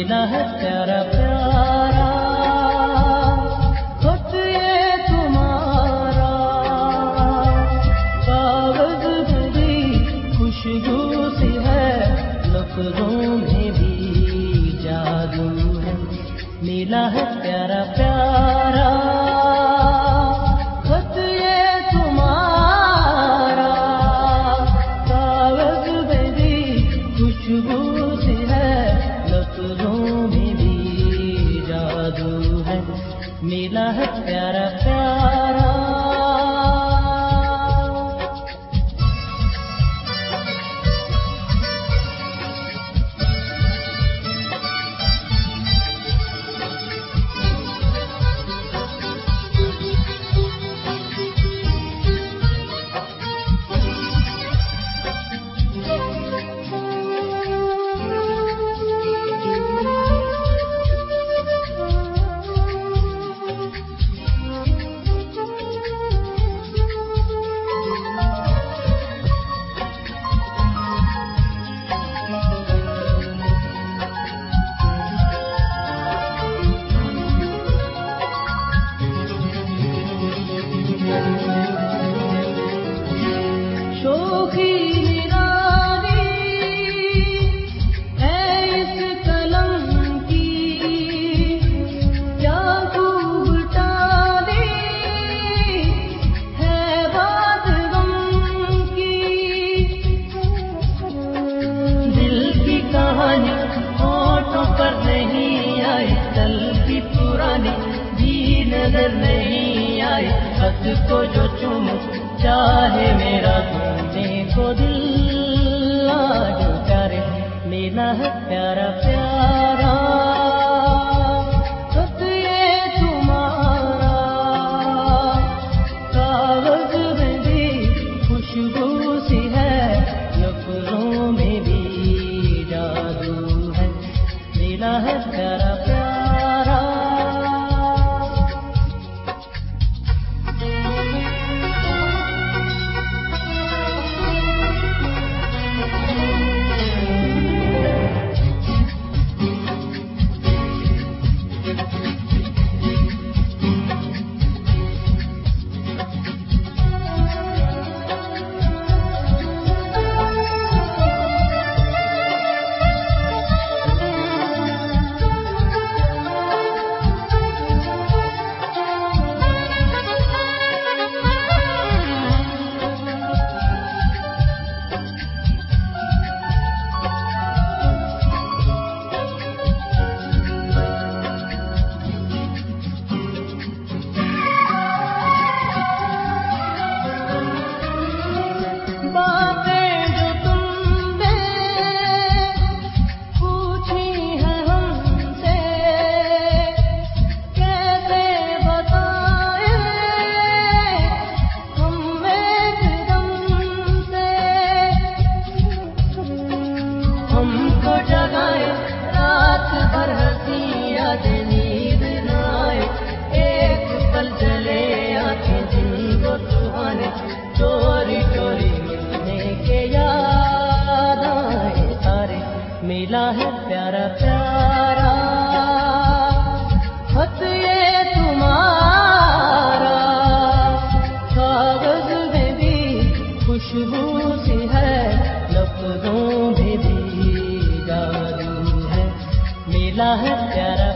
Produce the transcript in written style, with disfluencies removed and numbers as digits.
मिला है प्यारा प्यारा खत ये तुम्हारा। कागज में भी खुशबू सी है, लफ्जों में भी जादू है। मिला है प्यारा प्यारा खत ये तुम्हारा। कागज में भी खुशबू सी है, लफ्जों में भी जादू है। मिला है प्यारा प्यारा। शोखी निराली है इस कलम की, क्या खूब टाली है बात गम की। दिल की कहानी होठों पर नहीं आई, कल की पुरानी भी नजर नहीं आई। खत को जो चूमूं चाहे मेरा घूमने को दिल आज प्यारे। मिला है प्यारा प्यारा खत ये तुम्हारा। कागज में भी खुशबू सी है, लफ्जों में भी जादू है। मिला है प्यारा प्यारा। हमको जगाए रात भर हंसी यादें, नींद न आए एक पल चले आंखें जिनको सुहाने। चोरी चोरी मिलने के याद आए सारे। मिला है प्यारा प्यारा खत ये तुम्हारा। कागज में भी खुशबू सी है, लफ्जों में भी जादू है। मिला है प्यारा